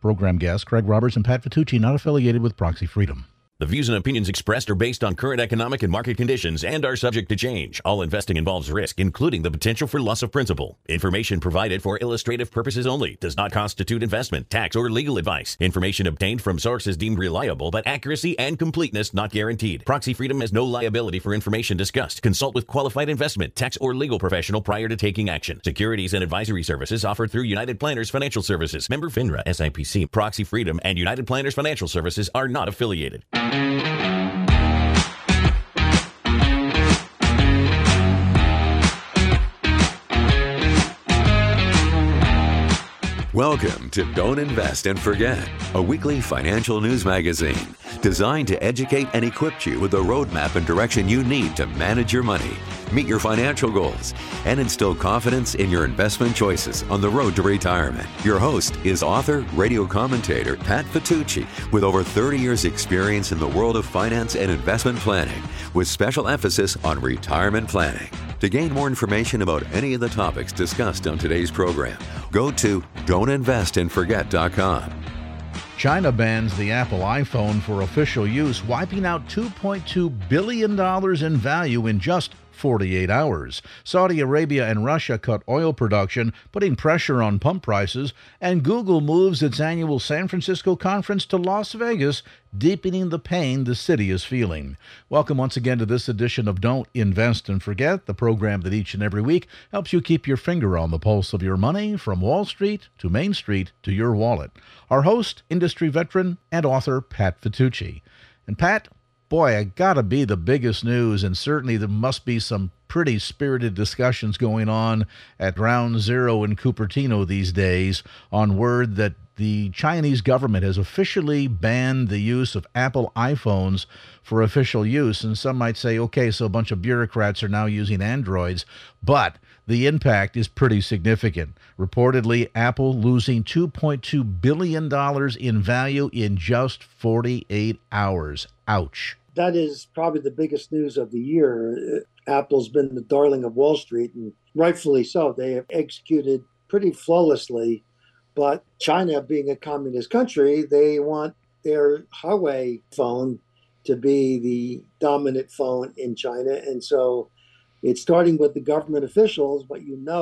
Program guests Craig Roberts and Pat Vitucci, not affiliated with Proxy Freedom. The views and opinions expressed are based on current economic and market conditions and are subject to change. All investing involves risk, including the potential for loss of principal. Information provided for illustrative purposes only does not constitute investment, tax, or legal advice. Information obtained from sources deemed reliable, but accuracy and completeness not guaranteed. Proxy Freedom has no liability for information discussed. Consult with qualified investment, tax, or legal professional prior to taking action. Securities and advisory services offered through United Planners Financial Services. Member FINRA SIPC. Proxy Freedom and United Planners Financial Services are not affiliated. Welcome to Don't Invest and Forget, a weekly financial news magazine designed to educate and equip you with the roadmap and direction you need to manage your money, meet your financial goals, and instill confidence in your investment choices on the road to retirement. Your host is author, radio commentator Pat Vitucci, with over 30 years' experience in the world of finance and investment planning, with special emphasis on retirement planning. To gain more information about any of the topics discussed on today's program, go to don'tinvestandforget.com. China bans the Apple iPhone for official use, wiping out $2.2 billion in value in just 48 hours. Saudi Arabia and Russia cut oil production, putting pressure on pump prices, and Google moves its annual San Francisco conference to Las Vegas, deepening the pain the city is feeling. Welcome once again to this edition of Don't Invest and Forget, the program that each and every week helps you keep your finger on the pulse of your money, from Wall Street to Main Street to your wallet. Our host, industry veteran and author Pat Vitucci. And Pat, boy, it gotta be the biggest news, and certainly there must be some pretty spirited discussions going on at Ground Zero in Cupertino these days on word that the Chinese government has officially banned the use of Apple iPhones for official use. And some might say, okay, so a bunch of bureaucrats are now using Androids, but the impact is pretty significant. Reportedly, Apple losing $2.2 billion in value in just 48 hours. Ouch. That is probably the biggest news of the year. Apple's been the darling of Wall Street, and rightfully so. They have executed pretty flawlessly. But China, being a communist country, they want their Huawei phone to be the dominant phone in China. And so it's starting with the government officials, but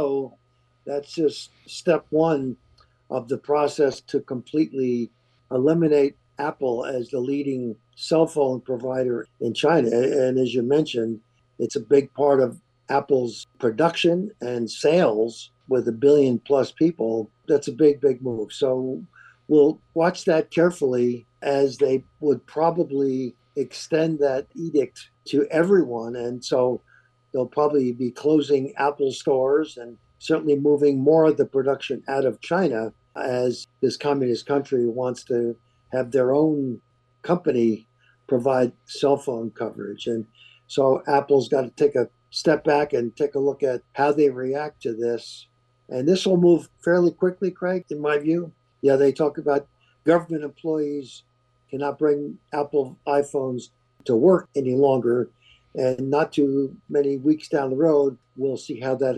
that's just step one of the process to completely eliminate Apple as the leading cell phone provider in China. And as you mentioned, it's a big part of Apple's production and sales with 1 billion plus people. That's a big, big move. So we'll watch that carefully, as they would probably extend that edict to everyone. And so they'll probably be closing Apple stores and certainly moving more of the production out of China, as this communist country wants to have their own company provide cell phone coverage. And so Apple's got to take a step back and take a look at how they react to this. And this will move fairly quickly, Craig, in my view. Yeah, they talk about government employees cannot bring Apple iPhones to work any longer. And not too many weeks down the road, we'll see how that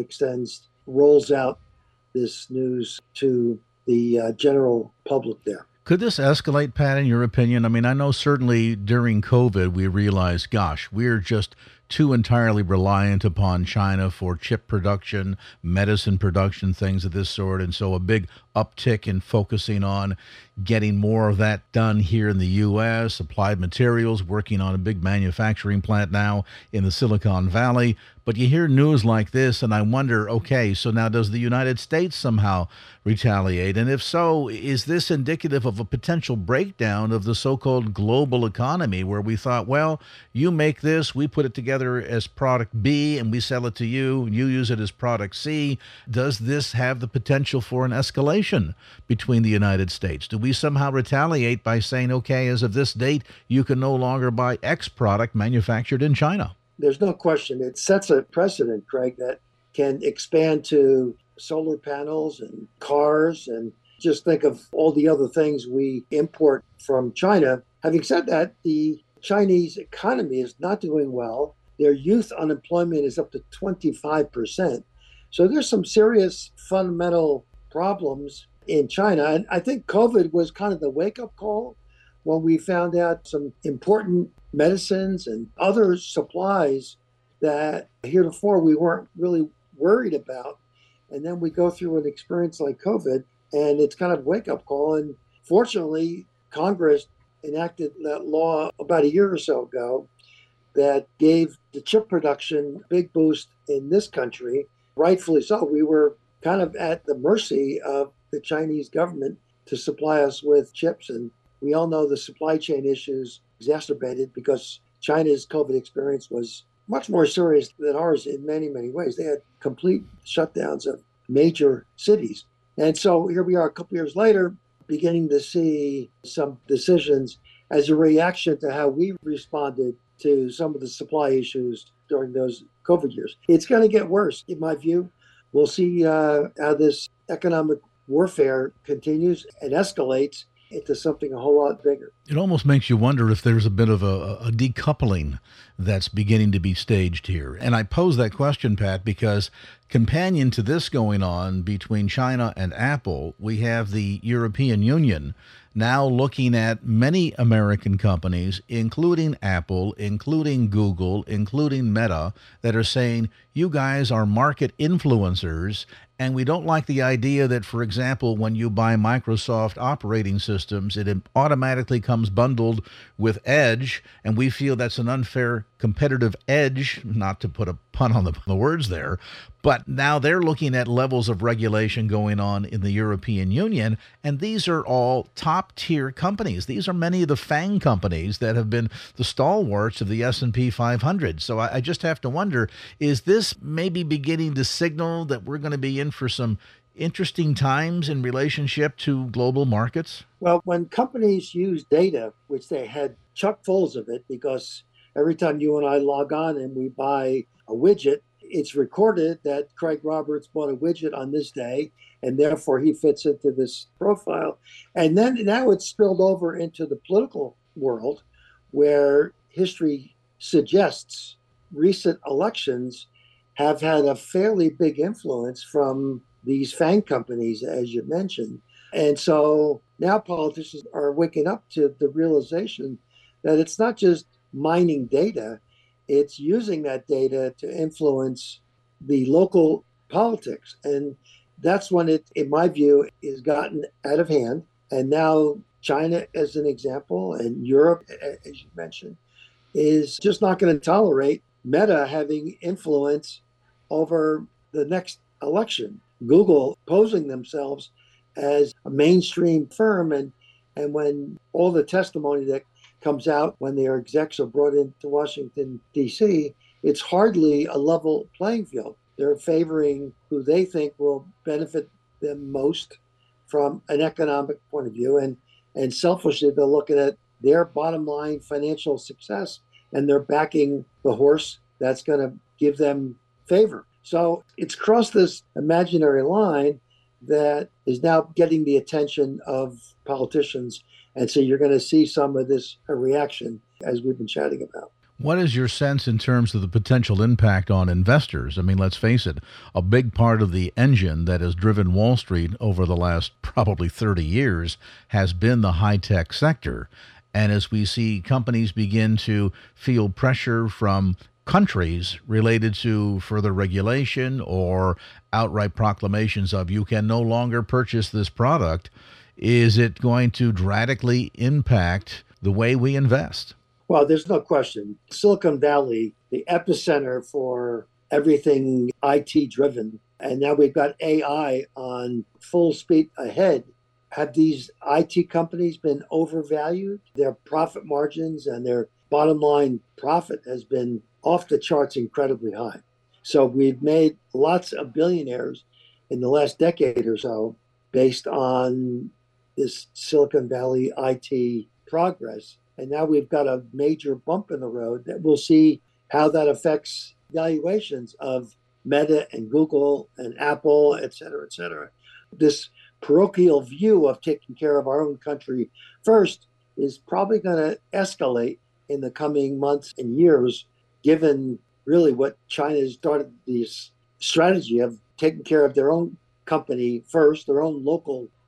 rolls out this news to the general public there. Could this escalate, Pat, in your opinion? I mean, I know certainly during COVID, we realized, gosh, we're just too entirely reliant upon China for chip production, medicine production, things of this sort. And so a big uptick in focusing on getting more of that done here in the U.S., Applied Materials working on a big manufacturing plant now in the Silicon Valley. But you hear news like this, and I wonder, okay, so now does the United States somehow retaliate? And if so, is this indicative of a potential breakdown of the so-called global economy, where we thought, well, you make this, we put it together as product B, and we sell it to you, and you use it as product C? Does this have the potential for an escalation between the United States? Do we somehow retaliate by saying, okay, as of this date, you can no longer buy X product manufactured in China? There's no question. It sets a precedent, Craig, that can expand to solar panels and cars, and just think of all the other things we import from China. Having said that, the Chinese economy is not doing well. Their youth unemployment is up to 25%. So there's some serious fundamental problems in China. And I think COVID was kind of the wake-up call when we found out some important medicines and other supplies that heretofore we weren't really worried about. And then we go through an experience like COVID, and it's kind of a wake-up call. And fortunately, Congress enacted that law about a year or so ago that gave the chip production a big boost in this country. Rightfully so. We were kind of at the mercy of the Chinese government to supply us with chips. And we all know the supply chain issues exacerbated because China's COVID experience was much more serious than ours in many, many ways. They had complete shutdowns of major cities. And so here we are a couple years later, beginning to see some decisions as a reaction to how we responded to some of the supply issues during those COVID years. It's going to get worse, in my view. We'll see how this economic warfare continues and escalates into something a whole lot bigger. It almost makes you wonder if there's a bit of a decoupling that's beginning to be staged here. And I pose that question, Pat, because companion to this going on between China and Apple, we have the European Union now looking at many American companies, including Apple, including Google, including Meta, that are saying, you guys are market influencers, and we don't like the idea that, for example, when you buy Microsoft operating systems, it automatically comes bundled with Edge, and we feel that's an unfair competitive edge, not to put a pun on the words there, but now they're looking at levels of regulation going on in the European Union, and these are all top-tier companies. These are many of the FANG companies that have been the stalwarts of the S&P 500. So I just have to wonder, is this maybe beginning to signal that we're going to be in for some interesting times in relationship to global markets? Well, when companies use data, which they had chock fulls of it, because every time you and I log on and we buy a widget, it's recorded that Craig Roberts bought a widget on this day, and therefore he fits into this profile. And then now it's spilled over into the political world, where history suggests recent elections have had a fairly big influence from these FANG companies, as you mentioned. And so now politicians are waking up to the realization that it's not just mining data, it's using that data to influence the local politics. And that's when it, in my view, has gotten out of hand. And now China, as an example, and Europe, as you mentioned, is just not going to tolerate Meta having influence over the next election. Google posing themselves as a mainstream firm, and when all the testimony that comes out when their execs are brought into Washington, D.C., it's hardly a level playing field. They're favoring who they think will benefit them most from an economic point of view, and selfishly they're looking at their bottom line financial success, and they're backing the horse that's going to give them favor. So it's crossed this imaginary line that is now getting the attention of politicians. And so you're going to see some of this reaction as we've been chatting about. What is your sense in terms of the potential impact on investors? I mean, let's face it, a big part of the engine that has driven Wall Street over the last probably 30 years has been the high-tech sector. And as we see companies begin to feel pressure from countries related to further regulation or outright proclamations of you can no longer purchase this product, is it going to drastically impact the way we invest? Well, there's no question. Silicon Valley, the epicenter for everything IT driven, and now we've got AI on full speed ahead. Have these IT companies been overvalued? Their profit margins and their bottom line profit has been off the charts incredibly high. So we've made lots of billionaires in the last decade or so based on this Silicon Valley IT progress. And now we've got a major bump in the road that we'll see how that affects valuations of Meta and Google and Apple, et cetera, et cetera. This parochial view of taking care of our own country first is probably going to escalate in the coming months and years, given really what China has started this strategy of taking care of their own company first, their own local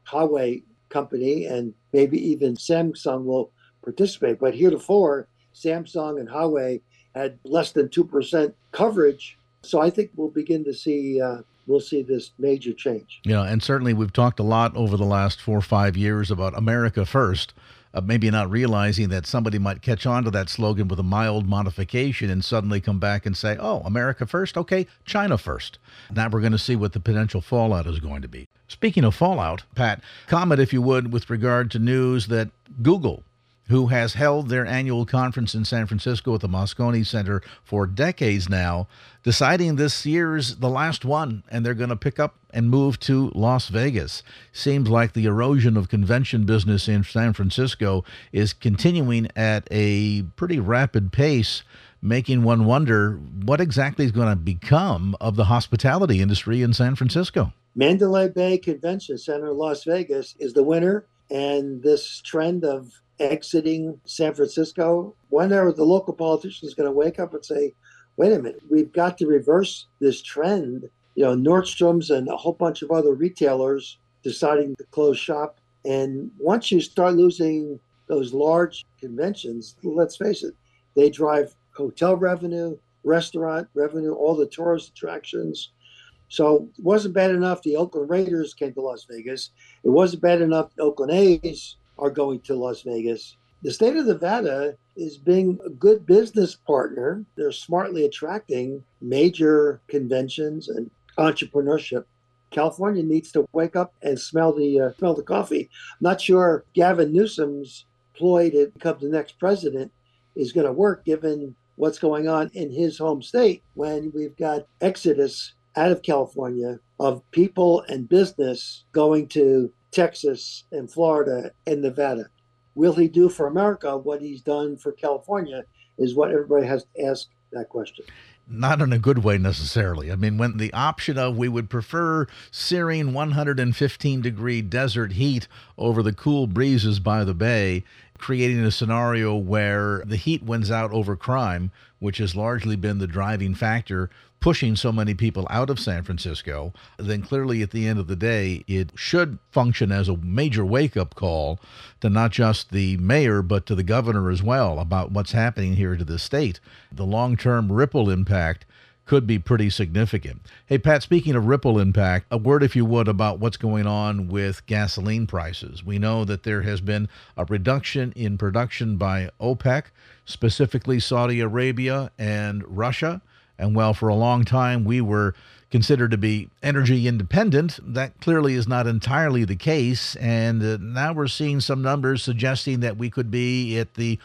Huawei company, and maybe even Samsung will participate. But heretofore, Samsung and Huawei had less than 2% coverage. So I think we'll begin to see we'll see this major change. Yeah, and certainly we've talked a lot over the last 4 or 5 years about America first. Maybe not realizing that somebody might catch on to that slogan with a mild modification and suddenly come back and say, oh, America first? Okay, China first. Now we're going to see what the potential fallout is going to be. Speaking of fallout, Pat, comment, if you would, with regard to news that Google, who has held their annual conference in San Francisco at the Moscone Center for decades now, deciding this year's the last one, and they're going to pick up and move to Las Vegas. Seems like the erosion of convention business in San Francisco is continuing at a pretty rapid pace, making one wonder what exactly is going to become of the hospitality industry in San Francisco. Mandalay Bay Convention Center, Las Vegas, is the winner, and this trend of exiting San Francisco, when are the local politicians going to wake up and say, wait a minute, we've got to reverse this trend? You know, Nordstrom's and a whole bunch of other retailers deciding to close shop. And once you start losing those large conventions, let's face it, they drive hotel revenue, restaurant revenue, all the tourist attractions. So it wasn't bad enough the Oakland Raiders came to Las Vegas. It wasn't bad enough the Oakland A's are going to Las Vegas. The state of Nevada is being a good business partner. They're smartly attracting major conventions and entrepreneurship. California needs to wake up and smell the coffee. I'm not sure Gavin Newsom's ploy to become the next president is going to work, given what's going on in his home state when we've got exodus out of California of people and business going to Texas and Florida and Nevada. Will he do for America what he's done for California is what everybody has to ask that question. Not in a good way necessarily. I mean, when the option of we would prefer searing 115-degree desert heat over the cool breezes by the bay, creating a scenario where the heat wins out over crime, which has largely been the driving factor pushing so many people out of San Francisco, then clearly at the end of the day, it should function as a major wake-up call to not just the mayor, but to the governor as well about what's happening here to the state. The long-term ripple impact could be pretty significant. Hey, Pat, speaking of ripple impact, a word, if you would, about what's going on with gasoline prices. We know that there has been a reduction in production by OPEC, specifically Saudi Arabia and Russia. And while for a long time we were considered to be energy independent, that clearly is not entirely the case. And now we're seeing some numbers suggesting that we could be at the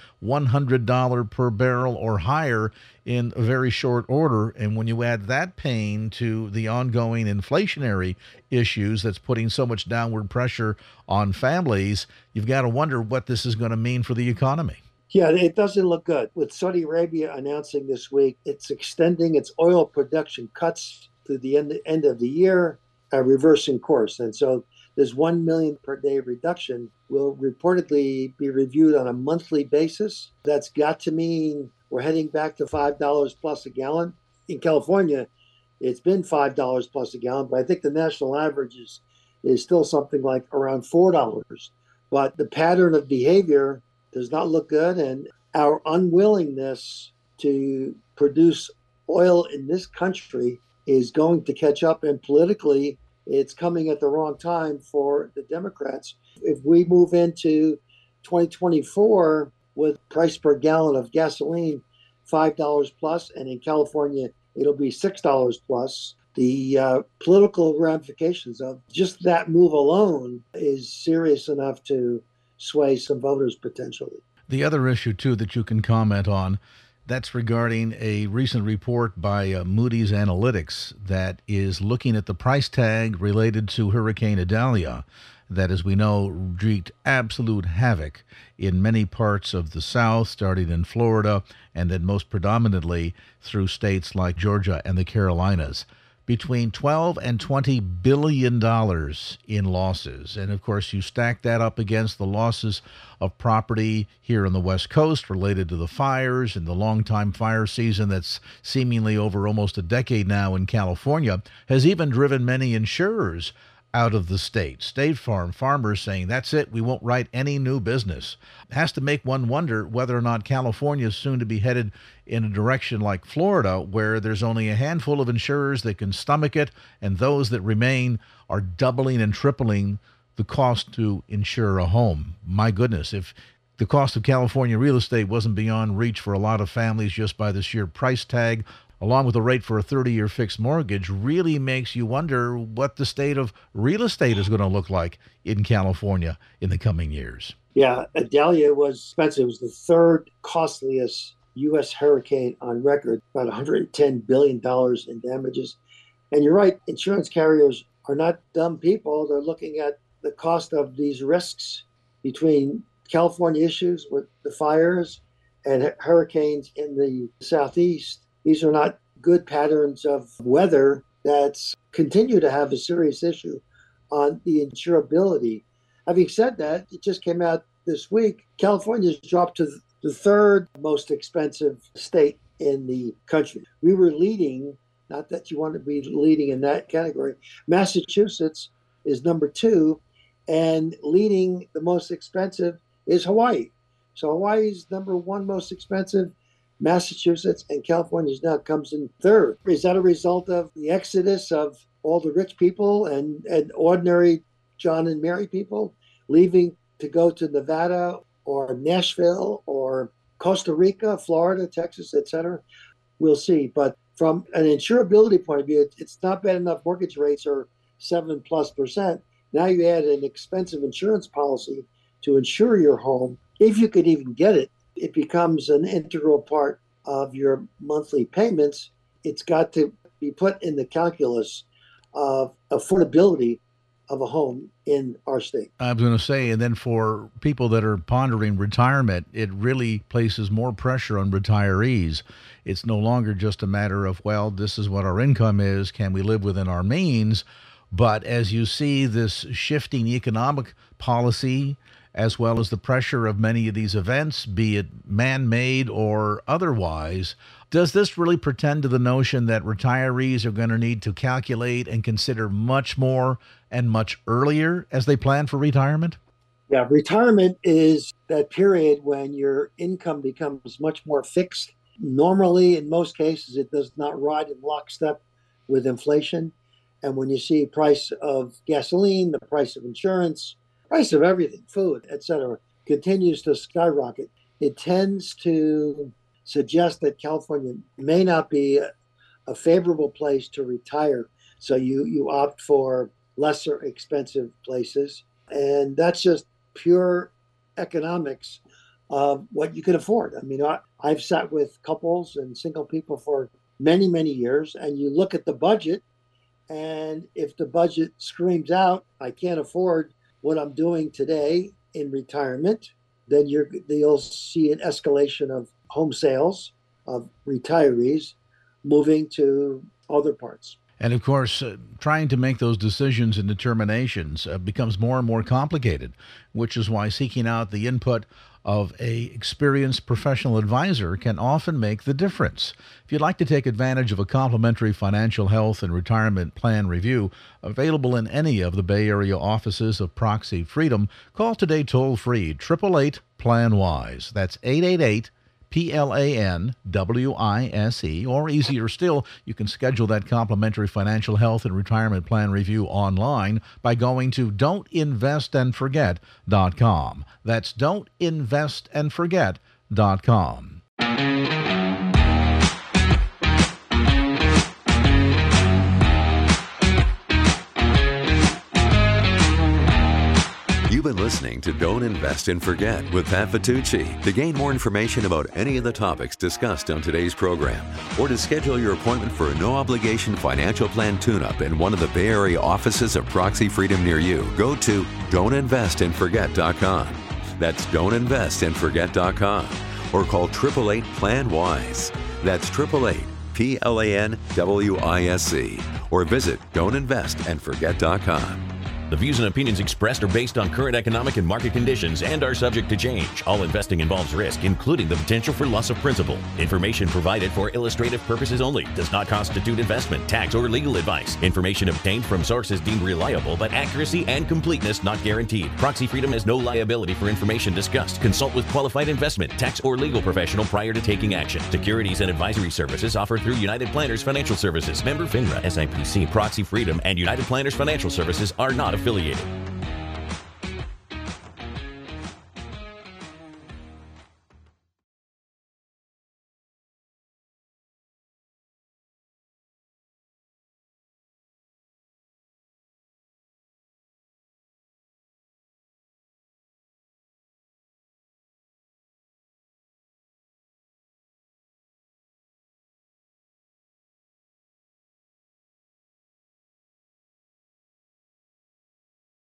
$100 per barrel or higher in a very short order. And when you add that pain to the ongoing inflationary issues that's putting so much downward pressure on families, you've got to wonder what this is going to mean for the economy. Yeah, it doesn't look good. With Saudi Arabia announcing this week it's extending its oil production cuts to the end of the year, reversing course. And so this 1 million per day reduction will reportedly be reviewed on a monthly basis. That's got to mean we're heading back to $5 plus a gallon. In California, it's been $5 plus a gallon, but I think the national average is still something like around $4. But the pattern of behavior does not look good, and our unwillingness to produce oil in this country is going to catch up, and politically it's coming at the wrong time for the Democrats. If we move into 2024 with price per gallon of gasoline $5 plus, and in California it'll be $6 plus, the political ramifications of just that move alone is serious enough to sway some voters potentially. The other issue, too, that you can comment on, that's regarding a recent report by Moody's Analytics that is looking at the price tag related to Hurricane Idalia that, as we know, wreaked absolute havoc in many parts of the South, starting in Florida, and then most predominantly through states like Georgia and the Carolinas. Between $12 and $20 billion in losses. And of course, you stack that up against the losses of property here on the West Coast related to the fires and the long-time fire season that's seemingly over almost a decade now in California, has even driven many insurers out of the state. State Farm farmers saying, that's it, we won't write any new business. It has to make one wonder whether or not California is soon to be headed in a direction like Florida, where there's only a handful of insurers that can stomach it, and those that remain are doubling and tripling the cost to insure a home. My goodness, if the cost of California real estate wasn't beyond reach for a lot of families just by the sheer price tag, along with the rate for a 30-year fixed mortgage, really makes you wonder what the state of real estate is going to look like in California in the coming years. Yeah, Idalia was expensive. It was the third costliest U.S. hurricane on record, about $110 billion in damages. And you're right, insurance carriers are not dumb people. They're looking at the cost of these risks between California issues with the fires and hurricanes in the southeast. These are not good patterns of weather that's continue to have a serious issue on the insurability. Having said that, it just came out this week, California's dropped to the third most expensive state in the country. We were leading, not that you want to be leading in that category. Massachusetts is number 2, and leading the most expensive is Hawaii. So Hawaii's number 1 most expensive. Massachusetts and California now comes in third. Is that a result of the exodus of all the rich people and ordinary John and Mary people leaving to go to Nevada or Nashville or Costa Rica, Florida, Texas, etc.? We'll see. But from an insurability point of view, it's not bad enough. Mortgage rates are 7+%. Now you add an expensive insurance policy to insure your home. If you could even get it, it becomes an integral part of your monthly payments. It's got to be put in the calculus of affordability of a home in our state. I was going to say, and then for people that are pondering retirement, it really places more pressure on retirees. It's no longer just a matter of, well, this is what our income is, can we live within our means? But as you see this shifting economic policy, as well as the pressure of many of these events, be it man-made or otherwise, does this really pretend to the notion that retirees are going to need to calculate and consider much more and much earlier as they plan for retirement? Yeah, retirement is that period when your income becomes much more fixed. Normally, in most cases, it does not ride in lockstep with inflation. And when you see price of gasoline, the price of insurance, price of everything, food, etc., continues to skyrocket, it tends to suggest that California may not be a favorable place to retire. So you opt for lesser expensive places. And that's just pure economics of what you can afford. I mean, I've sat with couples and single people for many, many years, and you look at the budget, and if the budget screams out, I can't afford what I'm doing today in retirement, then you'll see an escalation of home sales of retirees moving to other parts. And of course, trying to make those decisions and determinations becomes more and more complicated, which is why seeking out the input of a experienced professional advisor can often make the difference. If you'd like to take advantage of a complimentary financial health and retirement plan review available in any of the Bay Area offices of Proxy Freedom, call today toll-free 888-PLAN-WISE. That's 888 PLANWISE, or easier still, you can schedule that complimentary financial health and retirement plan review online by going to don'tinvestandforget.com. That's don'tinvestandforget.com. You've been listening to Don't Invest and Forget with Pat Vitucci. To gain more information about any of the topics discussed on today's program, or to schedule your appointment for a no-obligation financial plan tune-up in one of the Bay Area offices of Proxy Freedom near you, go to don'tinvestandforget.com. That's don'tinvestandforget.com. Or call 888-PLAN-WISE. That's 888-PLANWISE. Or visit don'tinvestandforget.com. The views and opinions expressed are based on current economic and market conditions and are subject to change. All investing involves risk, including the potential for loss of principal. Information provided for illustrative purposes only. Does not constitute investment, tax, or legal advice. Information obtained from sources deemed reliable, but accuracy and completeness not guaranteed. Proxy Freedom has no liability for information discussed. Consult with qualified investment, tax, or legal professional prior to taking action. Securities and advisory services offered through United Planners Financial Services. Member FINRA, SIPC. Proxy Freedom and United Planners Financial Services are not affiliated.